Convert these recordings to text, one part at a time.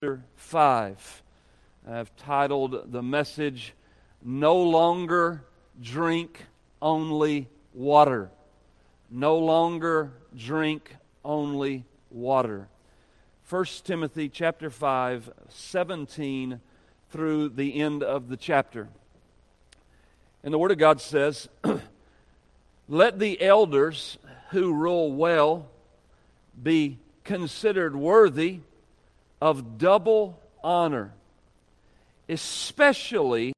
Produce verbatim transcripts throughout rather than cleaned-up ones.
chapter five. I've titled the message, No Longer Drink Only Water. No longer drink only water. First Timothy chapter five, seventeen through the end of the chapter. And the Word of God says, Let the elders who rule well be considered worthy of double honor, especially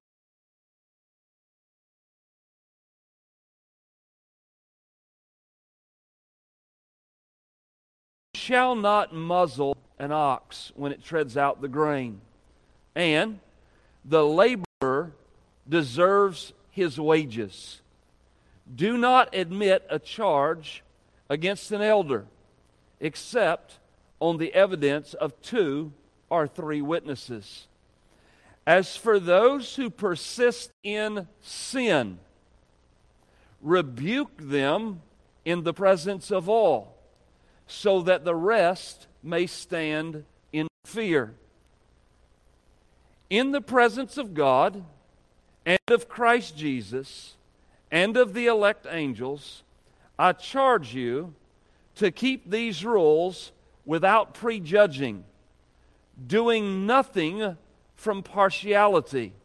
shall not muzzle an ox when it treads out the grain, and the laborer deserves his wages. Do not admit a charge against an elder, except on the evidence of two or three witnesses. As for those who persist in sin, rebuke them in the presence of all, so that the rest may stand in fear. In the presence of God and of Christ Jesus and of the elect angels, I charge you to keep these rules without prejudging, doing nothing from partiality.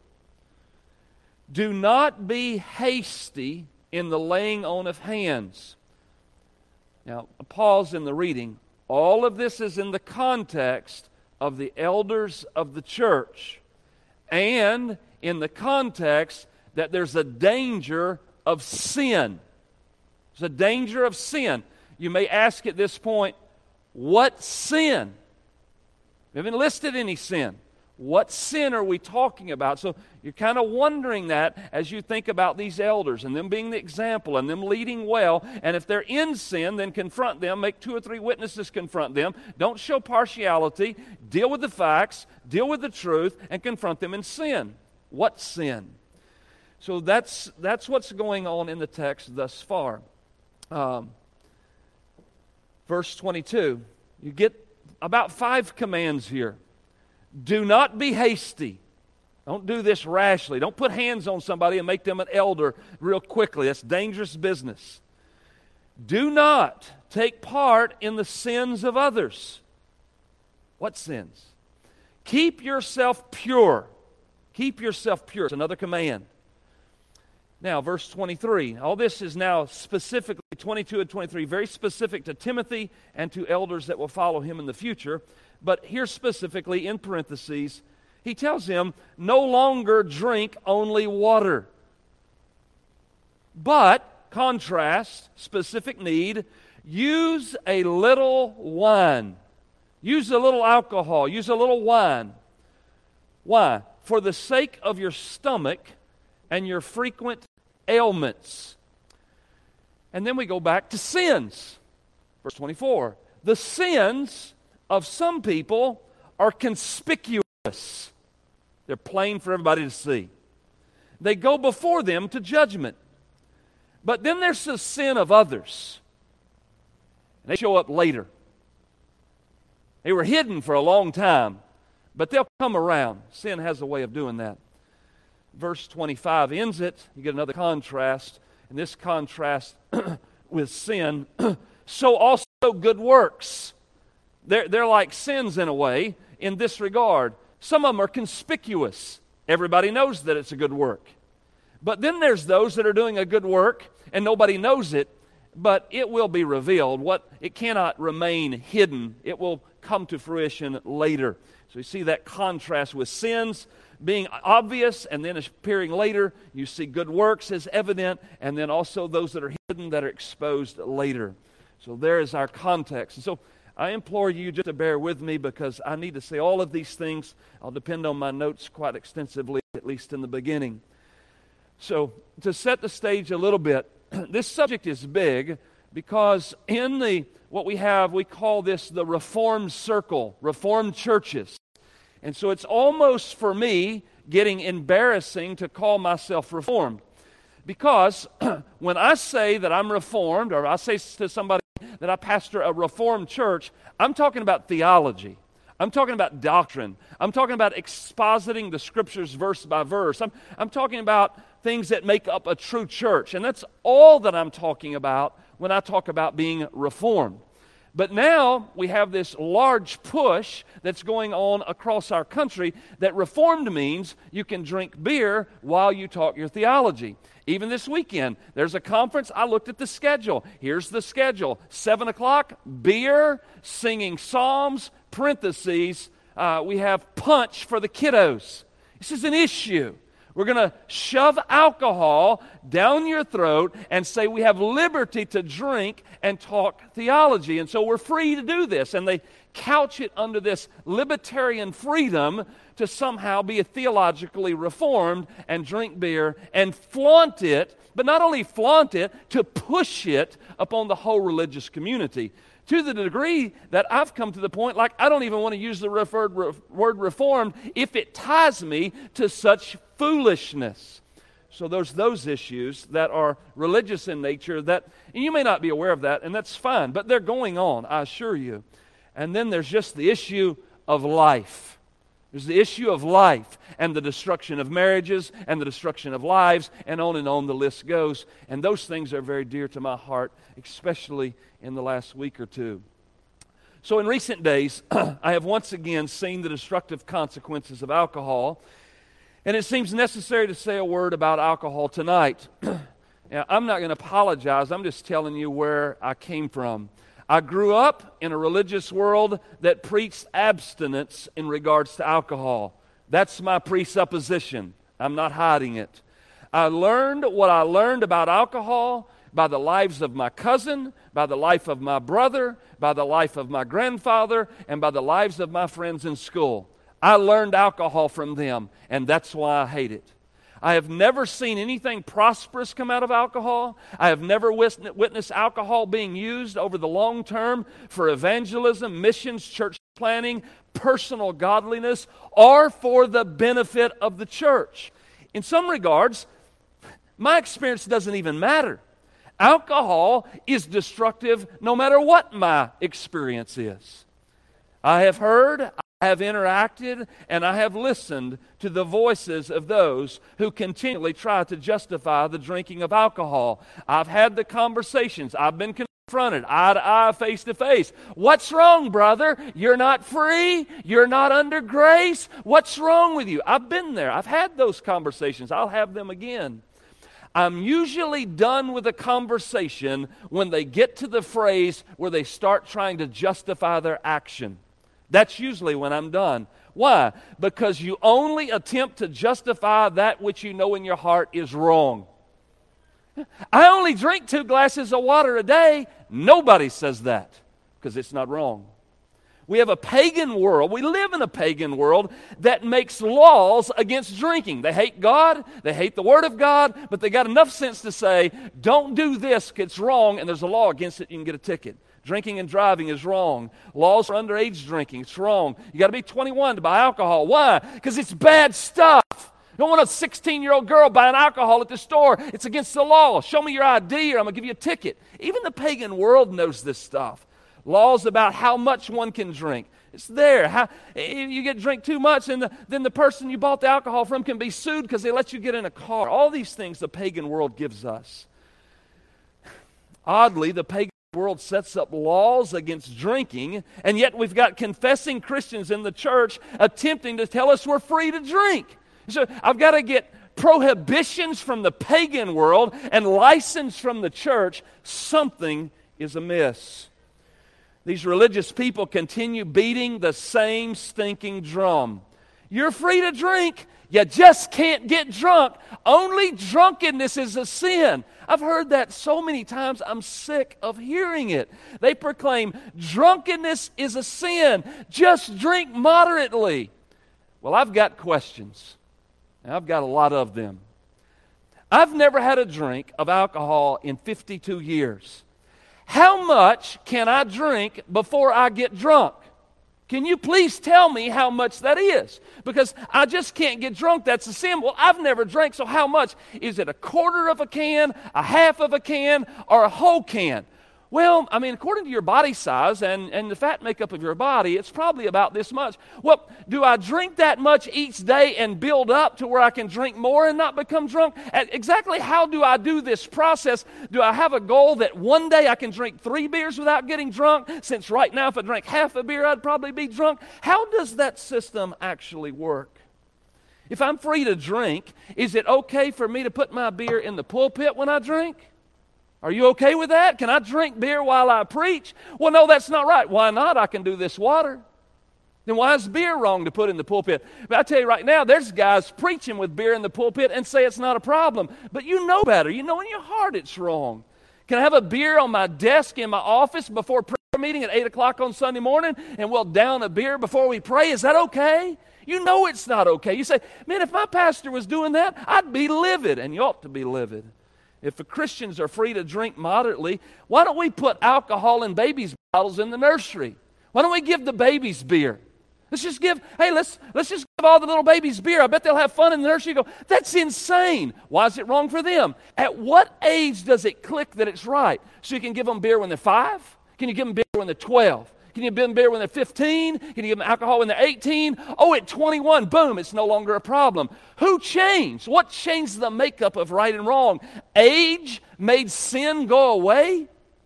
Do not be hasty in the laying on of hands. Now, a pause in the reading. All of this is in the context of the elders of the church, and in the context that there's a danger of sin. There's a danger of sin. You may ask at this point, what sin? We haven't listed any sin. What sin are we talking about? So you're kind of wondering that as you think about these elders and them being the example and them leading well. And if they're in sin, then confront them. Make two or three witnesses confront them. Don't show partiality. Deal with the facts. Deal with the truth and confront them in sin. What sin? So that's, that's what's going on in the text thus far. Um, verse twenty-two, you get about five commands here. Do not be hasty. Don't do this rashly. Don't put hands on somebody and make them an elder real quickly. That's dangerous business. Do not take part in the sins of others. What sins? Keep yourself pure. Keep yourself pure. It's another command. Now, verse twenty-three. All this is now specifically, twenty-two and twenty-three, very specific to Timothy and to elders that will follow him in the future. But here specifically, in parentheses, he tells him, no longer drink only water. But, contrast, specific need, use a little wine. Use a little alcohol. Use a little wine. Why? For the sake of your stomach and your frequent ailments. And then we go back to sins. Verse twenty-four. The sins of some people are conspicuous. They're plain for everybody to see. They go before them to judgment. But then there's the sin of others. They show up later. They were hidden for a long time, but they'll come around. Sin has a way of doing that. Verse twenty-five ends it. You get another contrast. And this contrast with sin, so also good works. They're, they're like sins in a way in this regard. Some of them are conspicuous. Everybody knows that it's a good work. But then there's those that are doing a good work and nobody knows it, but it will be revealed. What it cannot remain hidden. It will come to fruition later. So you see that contrast with sins being obvious and then appearing later. You see good works as evident, and then also those that are hidden that are exposed later. So there is our context. And so I implore you just to bear with me because I need to say all of these things. I'll depend on my notes quite extensively, at least in the beginning. So to set the stage a little bit, this subject is big because in the what we have, we call this the Reformed Circle, Reformed churches. And so it's almost for me getting embarrassing to call myself Reformed. Because when I say that I'm Reformed, or I say to somebody that I pastor a Reformed church, I'm talking about theology. I'm talking about doctrine. I'm talking about expositing the Scriptures verse by verse. I'm, I'm talking about things that make up a true church. And that's all that I'm talking about when I talk about being reformed. But now we have this large push that's going on across our country that reformed means you can drink beer while you talk your theology. Even this weekend, there's a conference. I looked at the schedule. Here's the schedule. seven o'clock, beer, singing psalms, parentheses, uh, we have punch for the kiddos. This is an issue. We're going to shove alcohol down your throat and say we have liberty to drink and talk theology. And so we're free to do this. And they couch it under this libertarian freedom to somehow be theologically reformed and drink beer and flaunt it, but not only flaunt it, to push it upon the whole religious community. To the degree that I've come to the point, like, I don't even want to use the referred re- word reformed if it ties me to such foolishness. So there's those issues that are religious in nature that, and you may not be aware of that, and that's fine, but they're going on, I assure you. And then there's just the issue of life. There's the issue of life and the destruction of marriages and the destruction of lives, and on and on the list goes. And those things are very dear to my heart, especially in the last week or two. So in recent days, I have once again seen the destructive consequences of alcohol, and it seems necessary to say a word about alcohol tonight. Now, I'm not going to apologize. I'm just telling you where I came from. I grew up in a religious world that preached abstinence in regards to alcohol. That's my presupposition. I'm not hiding it. I learned what I learned about alcohol by the lives of my cousin, by the life of my brother, by the life of my grandfather, and by the lives of my friends in school. I learned alcohol from them, and that's why I hate it. I have never seen anything prosperous come out of alcohol. I have never witnessed alcohol being used over the long term for evangelism, missions, church planning, personal godliness, or for the benefit of the church. In some regards, my experience doesn't even matter. Alcohol is destructive no matter what my experience is. I have heard, I have interacted, and I have listened to the voices of those who continually try to justify the drinking of alcohol. I've had the conversations. I've been confronted eye to eye, face to face. What's wrong, brother? You're not free? You're not under grace? What's wrong with you? I've been there. I've had those conversations. I'll have them again. I'm usually done with a conversation when they get to the phrase where they start trying to justify their action. That's usually when I'm done. Why? Because you only attempt to justify that which you know in your heart is wrong. I only drink two glasses of water a day. Nobody says that because it's not wrong. We have a pagan world. We live in a pagan world that makes laws against drinking. They hate God. They hate the Word of God. But they got enough sense to say, don't do this. It's wrong, and there's a law against it. You can get a ticket. Drinking and driving is wrong. Laws for underage drinking. It's wrong. You got to be twenty-one to buy alcohol. Why? Because it's bad stuff. You don't want a sixteen-year-old girl buying alcohol at the store. It's against the law. Show me your I D or I'm going to give you a ticket. Even the pagan world knows this stuff. Laws about how much one can drink. It's there. How, you get drink too much, and the, then the person you bought the alcohol from can be sued because they let you get in a car. All these things the pagan world gives us. Oddly, the pagan world sets up laws against drinking, and yet we've got confessing Christians in the church attempting to tell us we're free to drink. So I've got to get prohibitions from the pagan world and license from the church. Something is amiss. These religious people continue beating the same stinking drum. You're free to drink. You just can't get drunk. Only drunkenness is a sin. I've heard that so many times, I'm sick of hearing it. They proclaim drunkenness is a sin. Just drink moderately. Well, I've got questions. And I've got a lot of them. I've never had a drink of alcohol in fifty-two years. How much can I drink before I get drunk? Can you please tell me how much that is? Because I just can't get drunk. That's a sin. Well, I've never drank, so how much? Is it a quarter of a can, a half of a can, or a whole can? Well, I mean, according to your body size and, and the fat makeup of your body, it's probably about this much. Well, do I drink that much each day and build up to where I can drink more and not become drunk? Exactly how do I do this process? Do I have a goal that one day I can drink three beers without getting drunk? Since right now, if I drank half a beer, I'd probably be drunk. How does that system actually work? If I'm free to drink, is it okay for me to put my beer in the pulpit when I drink? Are you okay with that? Can I drink beer while I preach? Well, no, that's not right. Why not? I can do this water. Then why is beer wrong to put in the pulpit? But I tell you right now, there's guys preaching with beer in the pulpit and say it's not a problem. But you know better. You know in your heart it's wrong. Can I have a beer on my desk in my office before prayer meeting at eight o'clock on Sunday morning and we'll down a beer before we pray? Is that okay? You know it's not okay. You say, man, if my pastor was doing that, I'd be livid. And you ought to be livid. If the Christians are free to drink moderately, why don't we put alcohol in babies' bottles in the nursery? Why don't we give the babies beer? Let's just give, hey, let's let's just give all the little babies beer. I bet they'll have fun in the nursery. You go, that's insane. Why is it wrong for them? At what age does it click that it's right? So you can give them beer when they're five? Can you give them beer when they're twelve? Can you give them beer when they're fifteen? Can you give them alcohol when they're eighteen? Oh, at twenty-one, boom, it's no longer a problem. Who changed? What changed the makeup of right and wrong? Age made sin go away?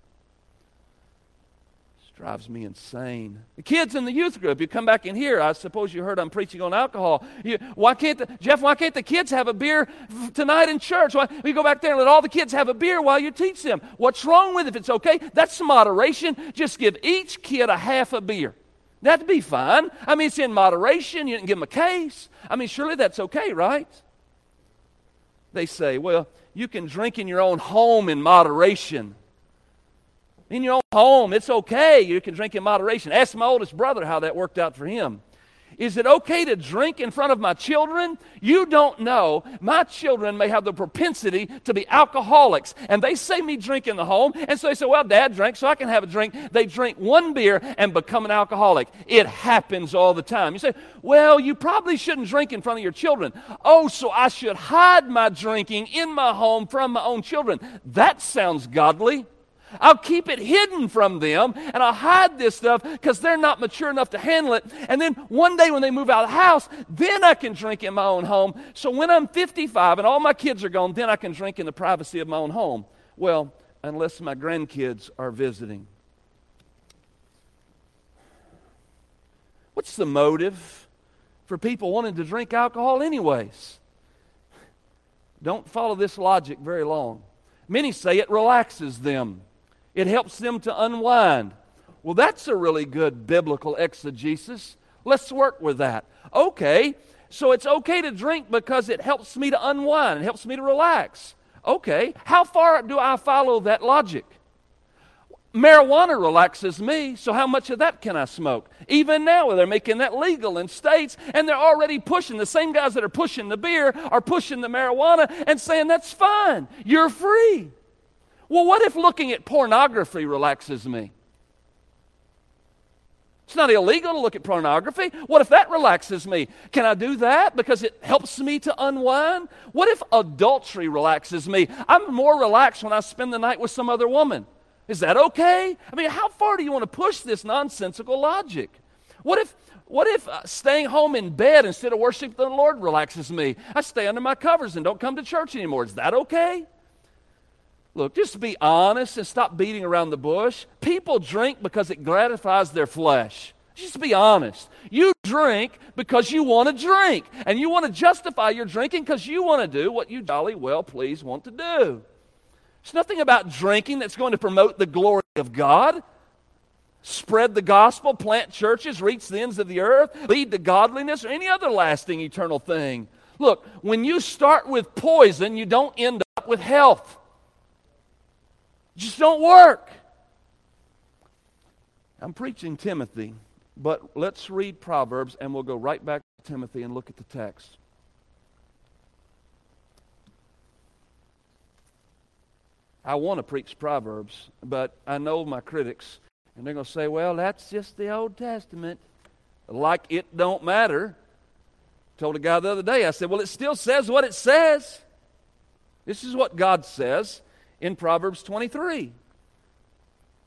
This drives me insane. The kids in the youth group, you come back in here, I suppose you heard I'm preaching on alcohol. You, why can't the, Jeff, why can't the kids have a beer f- tonight in church? Why, we go back there and let all the kids have a beer while you teach them. What's wrong with it? If it's okay, that's moderation. Just give each kid a half a beer. That'd be fine. I mean, it's in moderation. You didn't give them a case. I mean, surely that's okay, right? They say, well, you can drink in your own home in moderation. In your own home, it's okay. You can drink in moderation. Ask my oldest brother how that worked out for him. Is it okay to drink in front of my children? You don't know. My children may have the propensity to be alcoholics. And they say me drink in the home. And so they say, well, Dad drank, so I can have a drink. They drink one beer and become an alcoholic. It happens all the time. You say, well, you probably shouldn't drink in front of your children. Oh, so I should hide my drinking in my home from my own children. That sounds godly. I'll keep it hidden from them, and I'll hide this stuff because they're not mature enough to handle it. And then one day when they move out of the house, then I can drink in my own home. So when I'm fifty-five and all my kids are gone, then I can drink in the privacy of my own home. Well, unless my grandkids are visiting. What's the motive for people wanting to drink alcohol anyways? Don't follow this logic very long. Many say it relaxes them. It helps them to unwind. Well, that's a really good biblical exegesis. Let's work with that. Okay, so it's okay to drink because it helps me to unwind. It helps me to relax. Okay, how far do I follow that logic? Marijuana relaxes me, so how much of that can I smoke? Even now, they're making that legal in states, and they're already pushing. The same guys that are pushing the beer are pushing the marijuana and saying, that's fine, you're free. Well, what if looking at pornography relaxes me? It's not illegal to look at pornography. What if that relaxes me? Can I do that because it helps me to unwind? What if adultery relaxes me? I'm more relaxed when I spend the night with some other woman. Is that okay? I mean, how far do you want to push this nonsensical logic? What if what if uh, staying home in bed instead of worshiping the Lord relaxes me? I stay under my covers and don't come to church anymore. Is that okay? Look, just be honest and stop beating around the bush. People drink because it gratifies their flesh. Just be honest. You drink because you want to drink. And you want to justify your drinking because you want to do what you jolly well please want to do. There's nothing about drinking that's going to promote the glory of God. Spread the gospel, plant churches, reach the ends of the earth, lead to godliness, or any other lasting eternal thing. Look, when you start with poison, you don't end up with health. It just don't work. I'm preaching Timothy, but let's read Proverbs and we'll go right back to Timothy and look at the text. I want to preach Proverbs, but I know my critics, and they're going to say, well, that's just the Old Testament. Like it don't matter. I told a guy the other day, I said, well, it still says what it says. This is what God says in Proverbs twenty-three.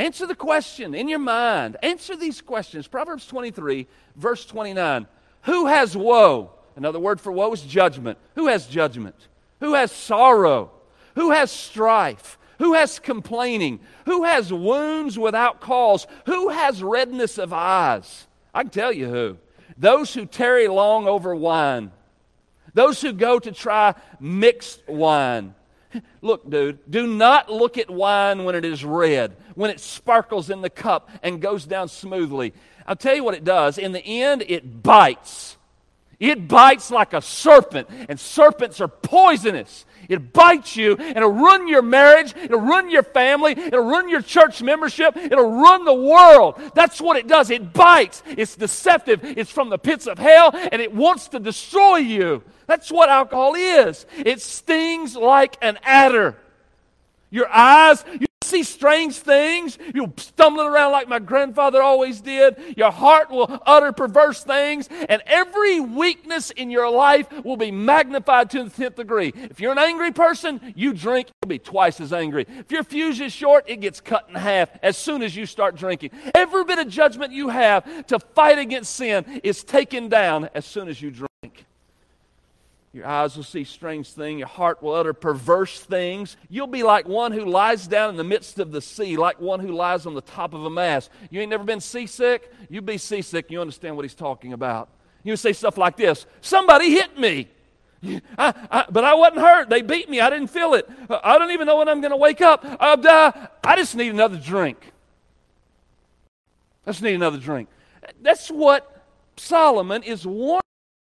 Answer the question in your mind. Answer these questions. Proverbs twenty-three, verse twenty-nine. Who has woe? Another word for woe is judgment. Who has judgment? Who has sorrow? Who has strife? Who has complaining? Who has wounds without cause? Who has redness of eyes? I can tell you who. Those who tarry long over wine. Those who go to try mixed wine. Look, dude, do not look at wine when it is red, when it sparkles in the cup and goes down smoothly. I'll tell you what it does. In the end, it bites. It bites like a serpent, and serpents are poisonous. It bites you, and it'll ruin your marriage, it'll ruin your family, it'll ruin your church membership, it'll ruin the world. That's what it does. It bites. It's deceptive. It's from the pits of hell, and it wants to destroy you. That's what alcohol is. It stings like an adder. Your eyes, you see strange things. You're stumbling around like my grandfather always did. Your heart will utter perverse things, and every weakness in your life will be magnified to the tenth degree. If you're an angry person, you drink, you'll be twice as angry. If your fuse is short, it gets cut in half as soon as you start drinking. Every bit of judgment you have to fight against sin is taken down as soon as you drink. Your eyes will see strange things. Your heart will utter perverse things. You'll be like one who lies down in the midst of the sea, like one who lies on the top of a mast. You ain't never been seasick? You be seasick, you understand what he's talking about. You say stuff like this: somebody hit me, I, I, but I wasn't hurt. They beat me. I didn't feel it. I don't even know when I'm going to wake up. I'll die. I just need another drink. I just need another drink. That's what Solomon is warning.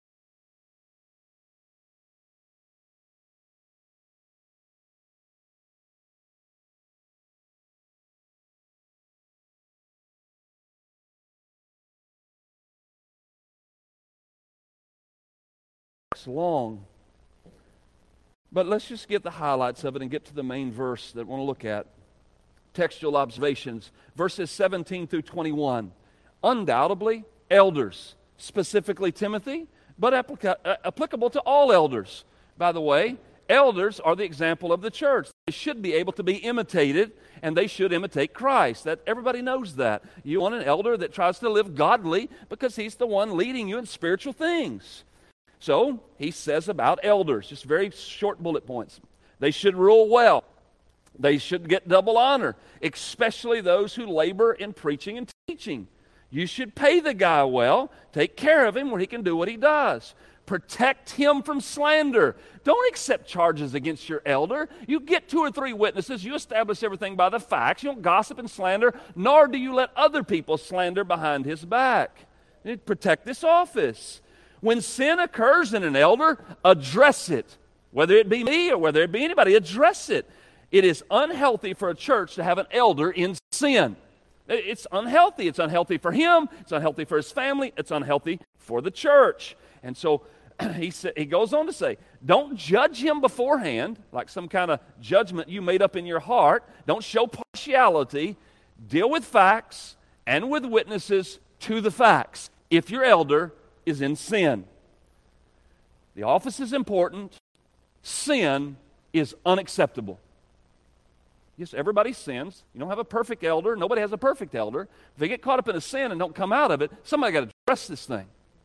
Long. But let's just get the highlights of it and get to the main verse that we want to look at. Textual observations, verses seventeen through twenty-one. Undoubtedly, elders, specifically Timothy, but applica- uh, applicable to all elders. By the way, elders are the example of the church. They should be able to be imitated, and they should imitate Christ. That everybody knows that. You want an elder that tries to live godly because he's the one leading you in spiritual things. So, he says about elders, just very short bullet points. They should rule well. They should get double honor, especially those who labor in preaching and teaching. You should pay the guy well, take care of him where he can do what he does. Protect him from slander. Don't accept charges against your elder. You get two or three witnesses. You establish everything by the facts. You don't gossip and slander, nor do you let other people slander behind his back. You need to protect this office. When sin occurs in an elder, address it. Whether it be me or whether it be anybody, address it. It is unhealthy for a church to have an elder in sin. It's unhealthy. It's unhealthy for him. It's unhealthy for his family. It's unhealthy for the church. And so he sa- he goes on to say, don't judge him beforehand, like some kind of judgment you made up in your heart. Don't show partiality. Deal with facts and with witnesses to the facts. If your elder is in sin. The office is important. Sin is unacceptable. Yes, everybody sins. You don't have a perfect elder. Nobody has a perfect elder. If they get caught up in a sin and don't come out of it, somebody got to address this thing.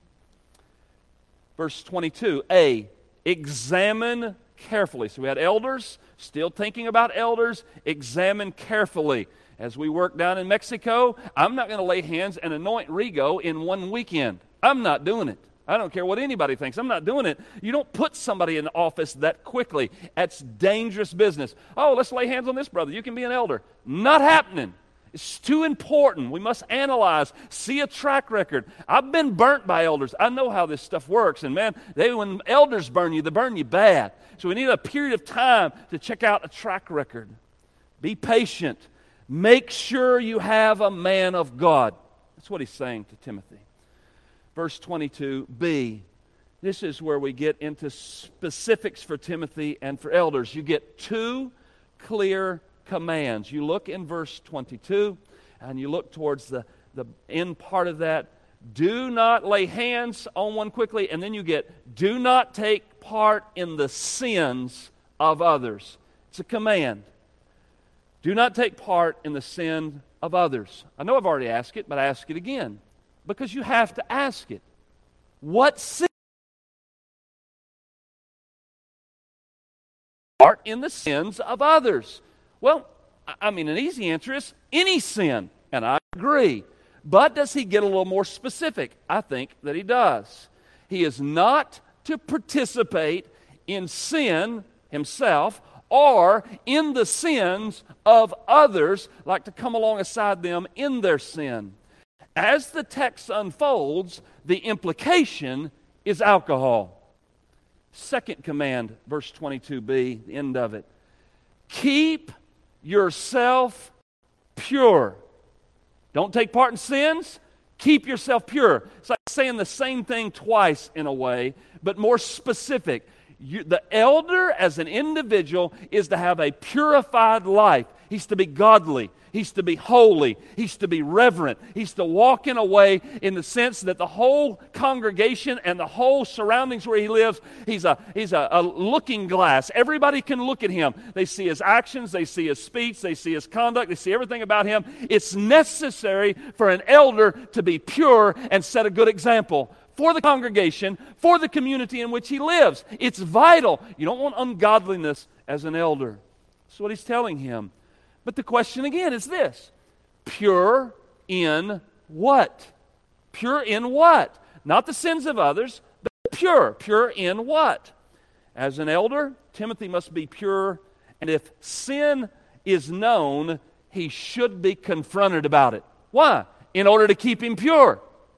Verse twenty-two, A, examine carefully. So we had elders, still thinking about elders, examine carefully. As we work down in Mexico, I'm not going to lay hands and anoint Rigo in one weekend. I'm not doing it. I don't care what anybody thinks. I'm not doing it. You don't put somebody in the office that quickly. That's dangerous business. Oh, let's lay hands on this brother. You can be an elder. Not happening. It's too important. We must analyze, see a track record. I've been burnt by elders. I know how this stuff works. And man, they, when elders burn you, they burn you bad. So we need a period of time to check out a track record. Be patient. Make sure you have a man of God. That's what he's saying to Timothy. Verse twenty-two, B. This is where we get into specifics for Timothy and for elders. You get two clear commands. You look in verse twenty-two, and you look towards the, the end part of that. Do not lay hands on one quickly, and then you get, do not take part in the sins of others. It's a command. Do not take part in the sin of others. I know I've already asked it, but I ask it again because you have to ask it. What sin part in the sins of others? Well, I mean, an easy answer is any sin, and I agree. But does he get a little more specific? I think that he does. He is not to participate in sin himself or in the sins of others, like to come alongside them in their sin. As the text unfolds, the implication is alcohol. Second command, verse twenty-two b, the end of it. Keep yourself pure. Don't take part in sins. Keep yourself pure. It's like saying the same thing twice in a way, but more specific. You, the elder as an individual is to have a purified life. He's to be godly. He's to be holy. He's to be reverent. He's to walk in a way in the sense that the whole congregation and the whole surroundings where he lives, he's a he's a, a looking glass. Everybody can look at him. They see his actions. They see his speech. They see his conduct. They see everything about him. It's necessary for an elder to be pure and set a good example for the congregation, for the community in which he lives. It's vital. You don't want ungodliness as an elder. That's what he's telling him. But the question again is this: pure in what? Pure in what? Not the sins of others, but pure. Pure in what? As an elder, Timothy must be pure, and if sin is known, he should be confronted about it. Why? In order to keep him pure.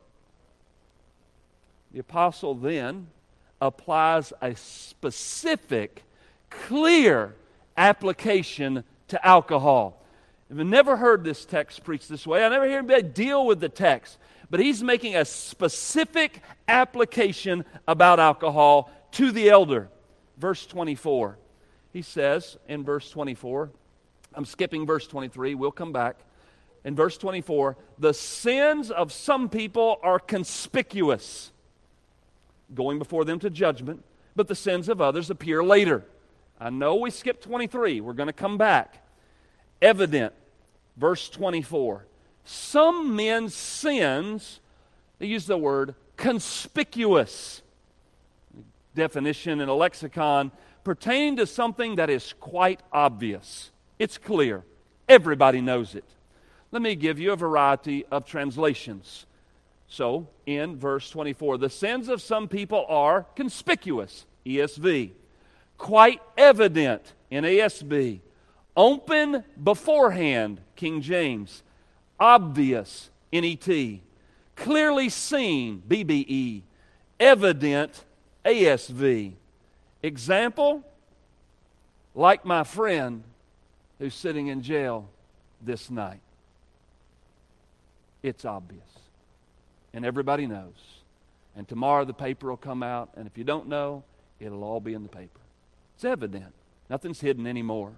The apostle then applies a specific, clear application to alcohol. I've never heard this text preached this way. I never hear anybody deal with the text. But he's making a specific application about alcohol to the elder. Verse twenty-four. He says in verse twenty-four, I'm skipping verse twenty-three, we'll come back. In verse twenty-four, the sins of some people are conspicuous, going before them to judgment, but the sins of others appear later. I know we skipped twenty-three. We're going to come back. Evident, verse twenty-four. Some men's sins, they use the word conspicuous. Definition in a lexicon, pertaining to something that is quite obvious. It's clear. Everybody knows it. Let me give you a variety of translations. So, in verse twenty-four, the sins of some people are conspicuous, E S V. Quite evident, N A S B. Open beforehand, King James. Obvious, N E T. Clearly seen, B B E. Evident, A S V. Example, like my friend who's sitting in jail this night. It's obvious. And everybody knows. And tomorrow the paper will come out, and if you don't know, it'll all be in the paper. It's evident. Nothing's hidden anymore.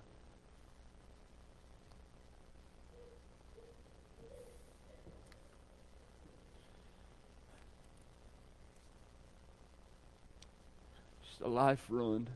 Just a life ruined.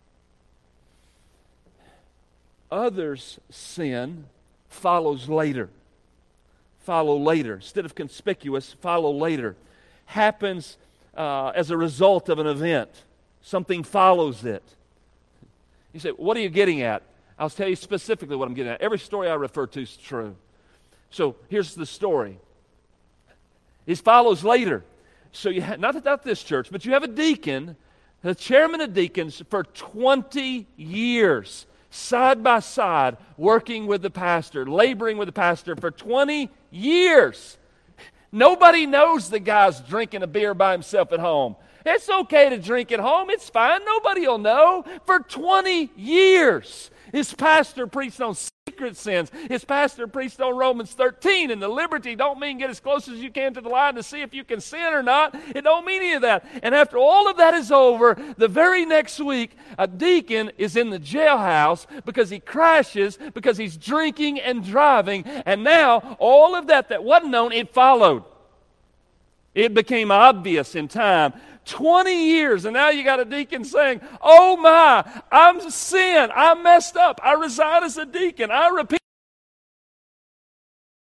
Others' sin follows later. Follow later. Instead of conspicuous, follow later. Happens uh, as a result of an event. Something follows it. You say, what are you getting at? I'll tell you specifically what I'm getting at. Every story I refer to is true. So here's the story. It follows later. So you ha- not at this church, but you have a deacon, the chairman of deacons for twenty years, side by side, working with the pastor, laboring with the pastor for twenty years. Nobody knows the guy's drinking a beer by himself at home. It's okay to drink at home. It's fine. Nobody will know. For twenty years, his pastor preached on secret sins. His pastor preached on Romans thirteen, and the liberty don't mean get as close as you can to the line to see if you can sin or not. It don't mean any of that. And after all of that is over, the very next week, a deacon is in the jailhouse because he crashes, because he's drinking and driving. And now, all of that that wasn't known, it followed. It became obvious in time. twenty years, and now you got a deacon saying, oh my, I'm sin, I messed up, I resign as a deacon, I repent.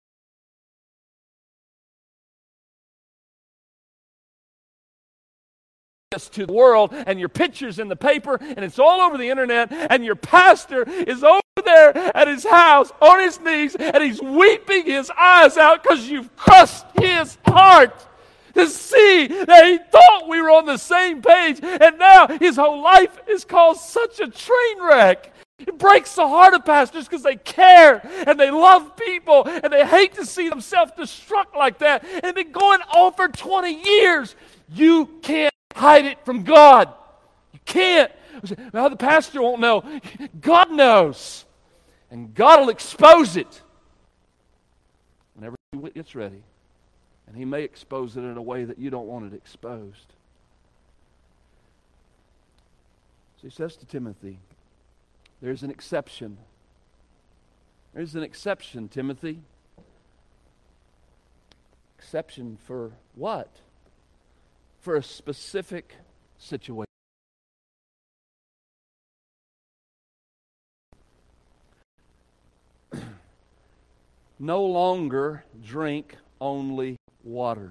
access to the world, and your picture's in the paper, and it's all over the internet, and your pastor is over there at his house on his knees, and he's weeping his eyes out because you've crushed his heart to see that he thought we were on the same page, and now his whole life is caused such a train wreck. It breaks the heart of pastors because they care and they love people and they hate to see them self-destruct like that. And they've been going on for twenty years. You can't hide it from God. You can't. Well, the pastor won't know. God knows. And God will expose it whenever He gets ready. And He may expose it in a way that you don't want it exposed. So He says to Timothy, there's an exception. There's an exception, Timothy. Exception for what? For a specific situation. No longer drink only water.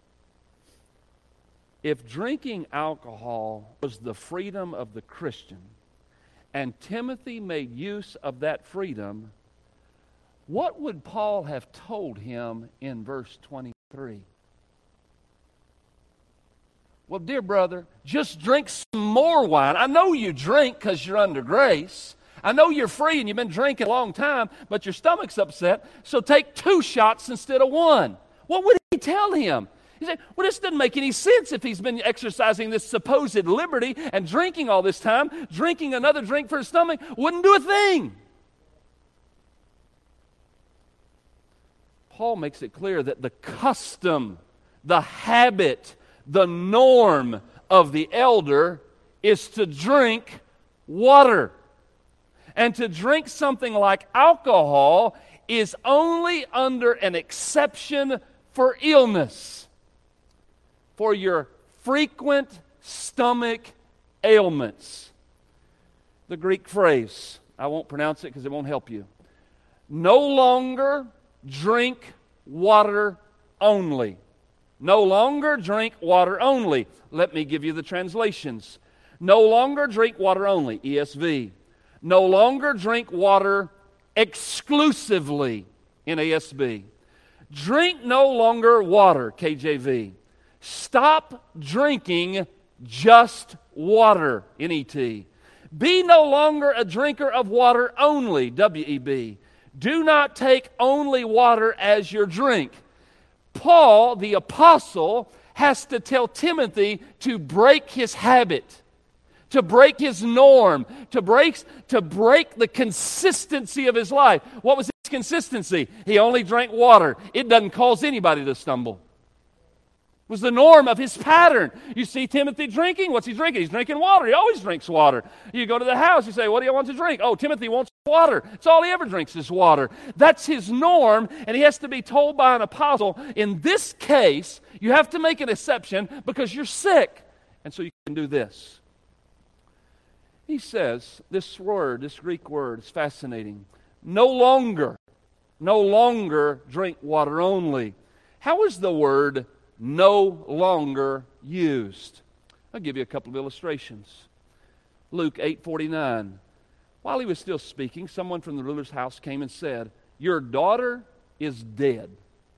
If drinking alcohol was the freedom of the Christian, and Timothy made use of that freedom, what would Paul have told him in verse twenty-three? Well, dear brother, just drink some more wine. I know you drink because you're under grace. I know you're free and you've been drinking a long time, but your stomach's upset, so take two shots instead of one. What would he tell him? He said, well, this doesn't make any sense if he's been exercising this supposed liberty and drinking all this time. Drinking another drink for his stomach wouldn't do a thing. Paul makes it clear that the custom, the habit, the norm of the elder is to drink water. And to drink something like alcohol is only under an exception for illness. For your frequent stomach ailments. The Greek phrase, I won't pronounce it because it won't help you. No longer drink water only. No longer drink water only. Let me give you the translations. No longer drink water only, E S V. No longer drink water exclusively, N A S B. Drink no longer water, K J V. Stop drinking just water, N E T. Be no longer a drinker of water only, W E B. Do not take only water as your drink. Paul, the apostle, has to tell Timothy to break his habit, to break his norm, to break, to break the consistency of his life. What was his consistency? He only drank water. It doesn't cause anybody to stumble. It was the norm of his pattern. You see Timothy drinking. What's he drinking? He's drinking water. He always drinks water. You go to the house, you say, what do you want to drink? Oh, Timothy wants water. It's all he ever drinks is water. That's his norm, and he has to be told by an apostle, in this case, you have to make an exception because you're sick. And so you can do this. He says, this word, this Greek word is fascinating. No longer, no longer drink water only. How is the word no longer used? I'll give you a couple of illustrations. Luke eight forty-nine. While he was still speaking, someone from the ruler's house came and said, your daughter is dead.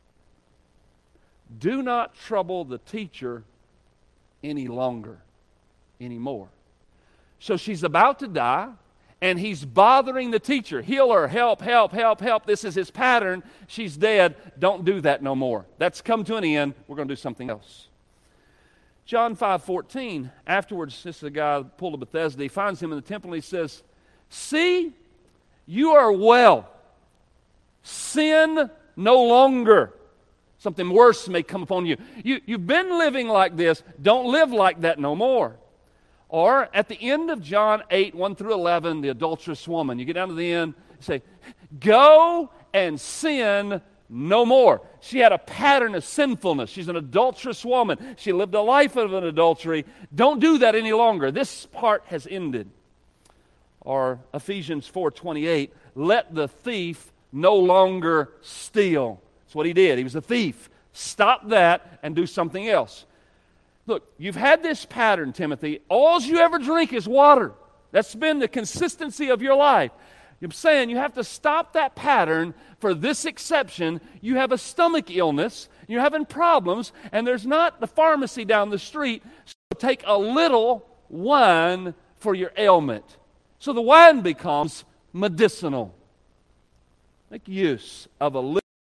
Do not trouble the teacher any longer, anymore. So she's about to die, and he's bothering the teacher. Heal her, help, help, help, help. This is his pattern. She's dead. Don't do that no more. That's come to an end. We're going to do something else. John five fourteen, afterwards, this is a guy at the pool of Bethesda. He finds him in the temple, and he says, see, you are well. Sin no longer. Something worse may come upon you. you. You've been living like this. Don't live like that no more. Or at the end of John eight, one through eleven, the adulterous woman. You get down to the end, you say, go and sin no more. She had a pattern of sinfulness. She's an adulterous woman. She lived a life of an adultery. Don't do that any longer. This part has ended. Or Ephesians four twenty-eight, let the thief no longer steal. That's what he did. He was a thief. Stop that and do something else. Look, you've had this pattern, Timothy. All you ever drink is water. That's been the consistency of your life. I'm saying you have to stop that pattern for this exception. You have a stomach illness, you're having problems, and there's not the pharmacy down the street, so take a little wine for your ailment. So the wine becomes medicinal. Make use of a little.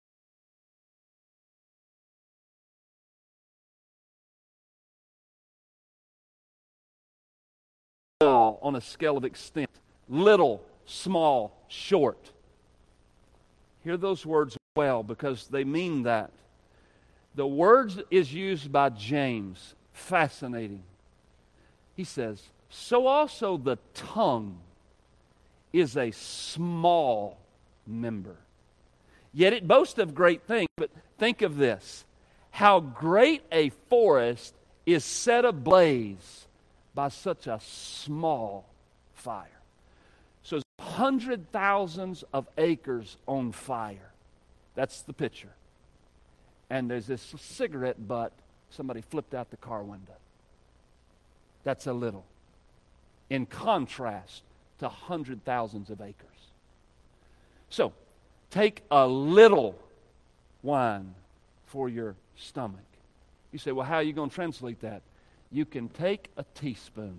On a scale of extent. Little, small, short. Hear those words well, because they mean that. The word is used by James. Fascinating. He says, so also the tongue is a small member. Yet it boasts of great things. But think of this. How great a forest is set ablaze by such a small fire. So there's hundred thousands of acres on fire. That's the picture. And there's this cigarette butt somebody flipped out the car window. That's a little. In contrast to hundred thousands of acres. So, take a little wine for your stomach. You say, well, how are you going to translate that? You can take a teaspoon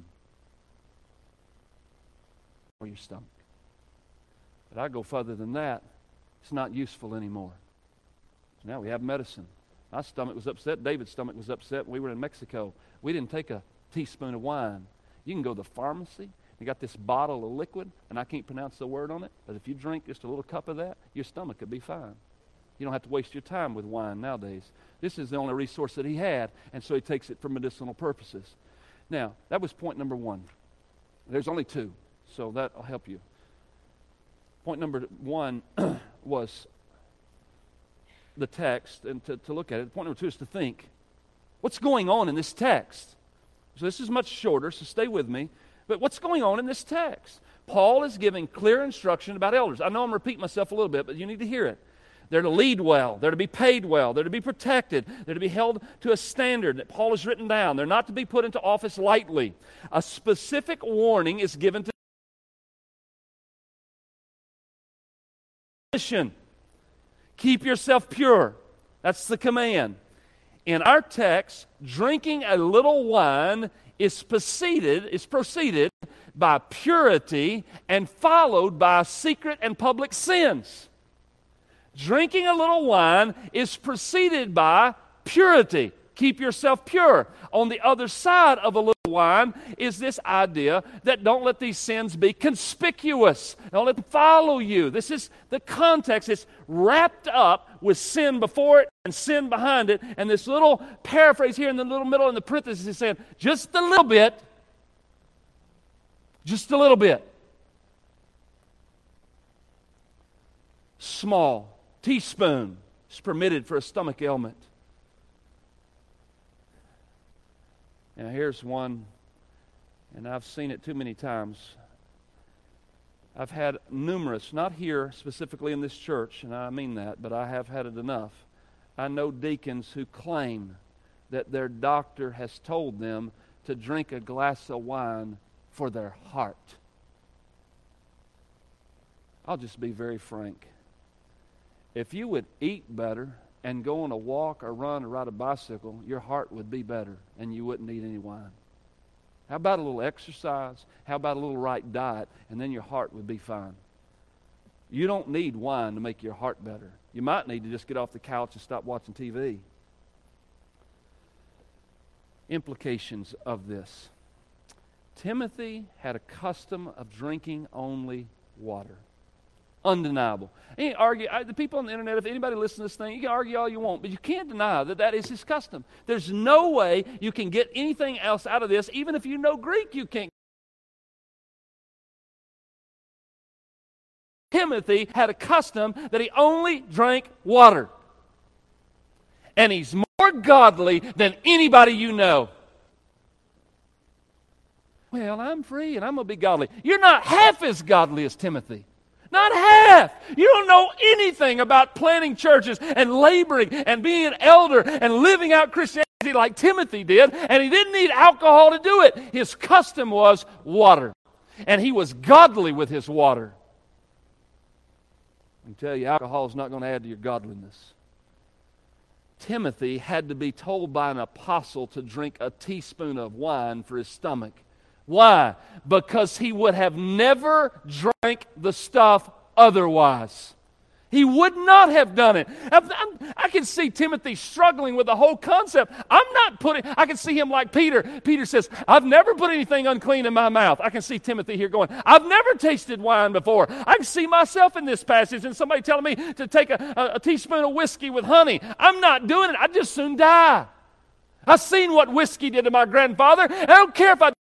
for your stomach. But I go further than that. It's not useful anymore. So now we have medicine. My stomach was upset. David's stomach was upset. We were in Mexico. We didn't take a teaspoon of wine. You can go to the pharmacy. You got this bottle of liquid, and I can't pronounce the word on it, but if you drink just a little cup of that, your stomach could be fine. You don't have to waste your time with wine nowadays. This is the only resource that he had, and so he takes it for medicinal purposes. Now, that was point number one. There's only two, so that'll help you. Point number one was the text, and to, to look at it. Point number two is to think, what's going on in this text? So this is much shorter, so stay with me. But what's going on in this text? Paul is giving clear instruction about elders. I know I'm repeating myself a little bit, but you need to hear it. They're to lead well. They're to be paid well. They're to be protected. They're to be held to a standard that Paul has written down. They're not to be put into office lightly. A specific warning is given to mission. Keep yourself pure. That's the command. In our text, drinking a little wine is preceded, is preceded by purity and followed by secret and public sins. Drinking a little wine is preceded by purity. Keep yourself pure. On the other side of a little wine is this idea that don't let these sins be conspicuous. Don't let them follow you. This is the context. It's wrapped up with sin before it and sin behind it. And this little paraphrase here in the little middle in the parenthesis is saying, just a little bit, just a little bit. Small. Teaspoon is permitted for a stomach ailment. Now here's one, and I've seen it too many times. I've had numerous, not here specifically in this church, and I mean that, but I have had it enough. I know deacons who claim that their doctor has told them to drink a glass of wine for their heart. I'll just be very frank. If you would eat better and go on a walk or run or ride a bicycle, your heart would be better and you wouldn't need any wine. How about a little exercise? How about a little right diet? And then your heart would be fine. You don't need wine to make your heart better. You might need to just get off the couch and stop watching T V. Implications of this. Timothy had a custom of drinking only water. Undeniable. And you argue, I, the people on the internet, if anybody listens to this thing, you can argue all you want, but you can't deny that that is his custom. There's no way you can get anything else out of this. Even if you know Greek, you can't. Timothy had a custom that he only drank water. And he's more godly than anybody you know. Well, I'm free and I'm going to be godly. You're not half as godly as Timothy. Not half. You don't know anything about planting churches and laboring and being an elder and living out Christianity like Timothy did, and he didn't need alcohol to do it. His custom was water, and he was godly with his water. I can tell you, alcohol is not going to add to your godliness. Timothy had to be told by an apostle to drink a teaspoon of wine for his stomach. Why? Because he would have never drank the stuff otherwise. He would not have done it. I'm, I'm, I can see Timothy struggling with the whole concept. I'm not putting, I can see him like Peter. Peter says, I've never put anything unclean in my mouth. I can see Timothy here going, I've never tasted wine before. I can see myself in this passage and somebody telling me to take a, a, a teaspoon of whiskey with honey. I'm not doing it. I'd just soon die. I've seen what whiskey did to my grandfather. I don't care if I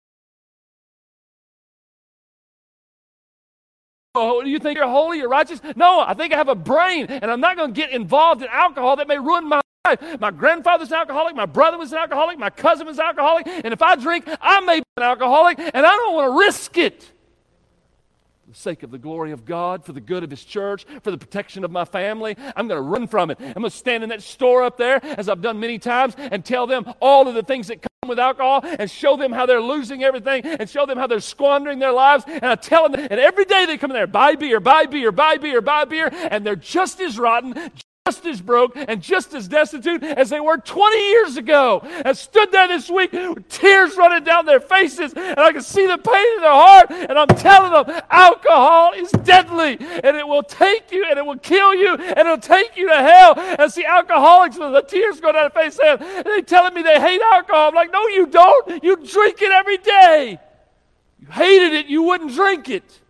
Oh, you think you're holy, you're righteous? No, I think I have a brain, and I'm not going to get involved in alcohol that may ruin my life. My grandfather's an alcoholic, my brother was an alcoholic, my cousin was an alcoholic, and if I drink, I may be an alcoholic, and I don't want to risk it. For the sake of the glory of God, for the good of His church, for the protection of my family, I'm going to run from it. I'm going to stand in that store up there, as I've done many times, and tell them all of the things that come with alcohol, and show them how they're losing everything, and show them how they're squandering their lives. And I tell them, and every day they come in there, buy beer, buy beer, buy beer, buy beer, and they're just as rotten, just as broke, and just as destitute as they were twenty years ago. I stood there this week with tears running down their faces, and I can see the pain in their heart, and I'm telling them, alcohol is deadly, and it will take you, and it will kill you, and it will take you to hell. And see alcoholics with the tears go down their face, and they telling me they hate alcohol. I'm like, no, you don't. You drink it every day. You hated it, you wouldn't drink it.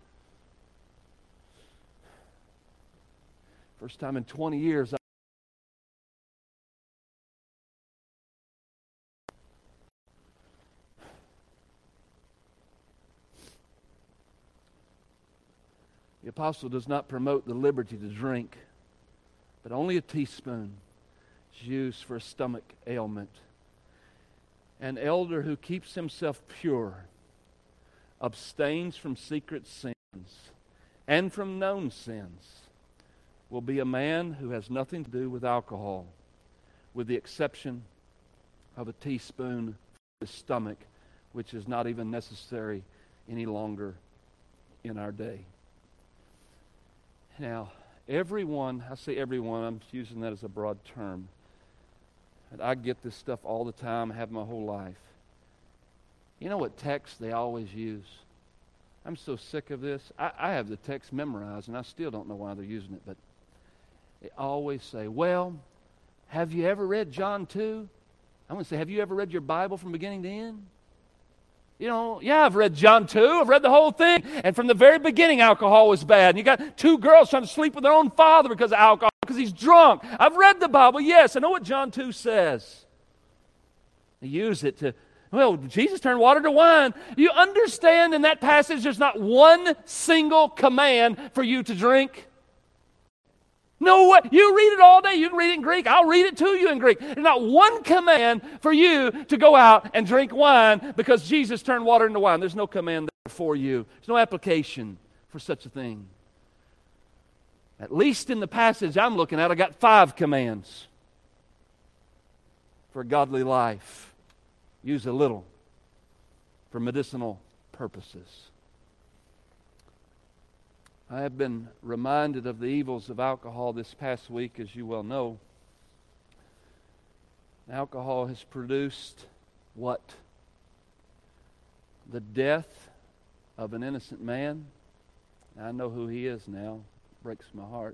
First time in twenty years. I the apostle does not promote the liberty to drink, but only a teaspoon is used for a stomach ailment. An elder who keeps himself pure, abstains from secret sins and from known sins, will be a man who has nothing to do with alcohol, with the exception of a teaspoon for his stomach, which is not even necessary any longer in our day. Now, everyone, I say everyone, I'm using that as a broad term. And I get this stuff all the time, I have my whole life. You know what text they always use? I'm so sick of this. I, I have the text memorized, and I still don't know why they're using it, but they always say, well, have you ever read John two? I'm going to say, have you ever read your Bible from beginning to end? You know, yeah, I've read John two. I've read the whole thing. And from the very beginning, alcohol was bad. And you got two girls trying to sleep with their own father because of alcohol, because he's drunk. I've read the Bible, yes. I know what John two says. They use it to, well, Jesus turned water to wine. You understand in that passage there's not one single command for you to drink? No way. You read it all day. You can read it in Greek. I'll read it to you in Greek. There's not one command for you to go out and drink wine because Jesus turned water into wine. There's no command there for you. There's no application for such a thing. At least in the passage I'm looking at, I got five commands for a godly life. Use a little for medicinal purposes. I have been reminded of the evils of alcohol this past week, as you well know. Alcohol has produced what? The death of an innocent man. I know who he is now. It breaks my heart.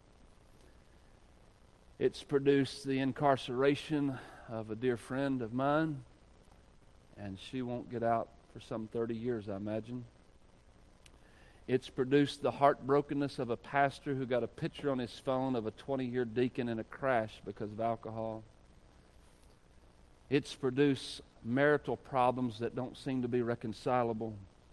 It's produced the incarceration of a dear friend of mine, and she won't get out for some thirty years, I imagine. It's produced the heartbrokenness of a pastor who got a picture on his phone of a twenty-year deacon in a crash because of alcohol. It's produced marital problems that don't seem to be reconcilable.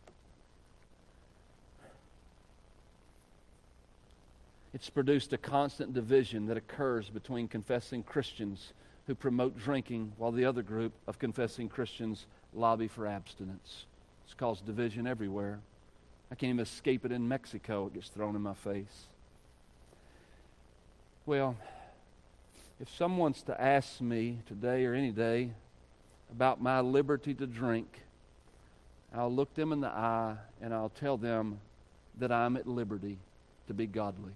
It's produced a constant division that occurs between confessing Christians who promote drinking while the other group of confessing Christians lobby for abstinence. It's caused division everywhere. I can't even escape it in Mexico. It gets thrown in my face. Well, If someone's to ask me today or any day about my liberty to drink, I'll look them in the eye and I'll tell them that I'm at liberty to be godly.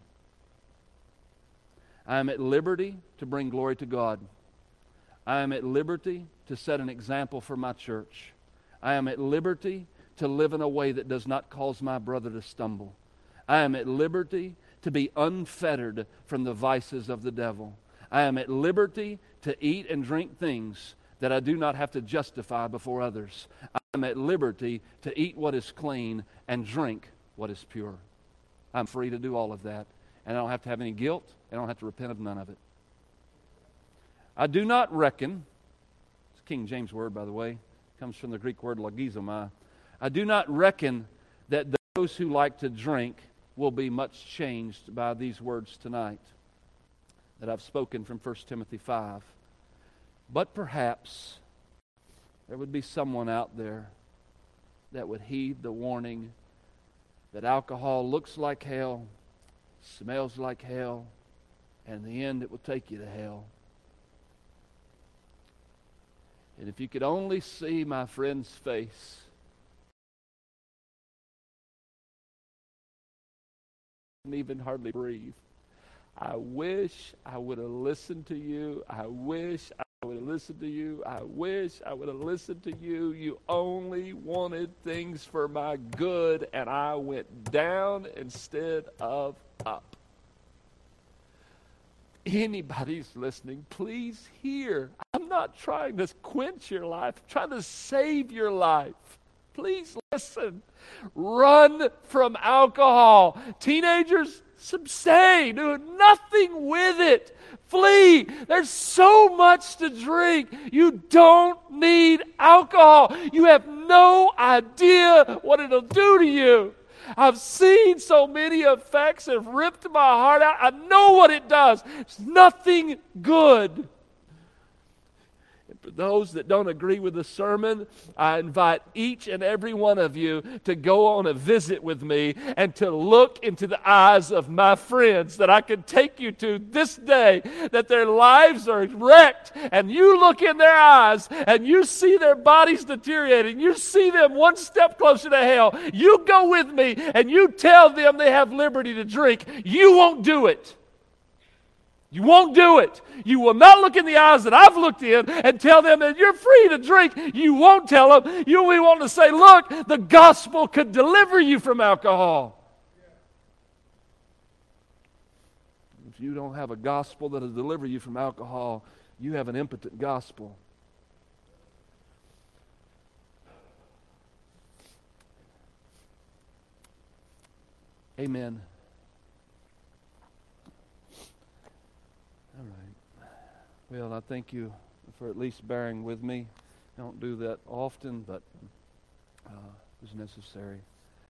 I am at liberty to bring glory to God. I am at liberty to set an example for my church. I am at liberty to live in a way that does not cause my brother to stumble. I am at liberty to be unfettered from the vices of the devil. I am at liberty to eat and drink things that I do not have to justify before others. I am at liberty to eat what is clean and drink what is pure. I'm free to do all of that. And I don't have to have any guilt. I don't have to repent of none of it. I do not reckon, it's a King James word, by the way, comes from the Greek word logizomai. I do not reckon that those who like to drink will be much changed by these words tonight that I've spoken from First Timothy five. But perhaps there would be someone out there that would heed the warning that alcohol looks like hell, smells like hell, and in the end it will take you to hell. And if you could only see my friend's face, I couldn't even hardly breathe. I wish I would have listened to you. I wish I would have listened to you. I wish I would have listened to you. You only wanted things for my good, and I went down instead of up. Anybody's listening, please hear. I'm not trying to quench your life. I'm trying to save your life. Please listen. Run from alcohol. Teenagers, abstain. Do nothing with it. Flee. There's so much to drink. You don't need alcohol. You have no idea what it'll do to you. I've seen so many effects that have ripped my heart out. I know what it does. It's nothing good. And for those that don't agree with the sermon, I invite each and every one of you to go on a visit with me and to look into the eyes of my friends that I can take you to this day, that their lives are wrecked, and you look in their eyes and you see their bodies deteriorating. You see them one step closer to hell. You go with me and you tell them they have liberty to drink. You won't do it. You won't do it. You will not look in the eyes that I've looked in and tell them that you're free to drink. You won't tell them. You'll be wanting to say, look, the gospel could deliver you from alcohol. If you don't have a gospel that will deliver you from alcohol, you have an impotent gospel. Amen. All right. Well, I thank you for at least bearing with me. I don't do that often, but uh, it was necessary.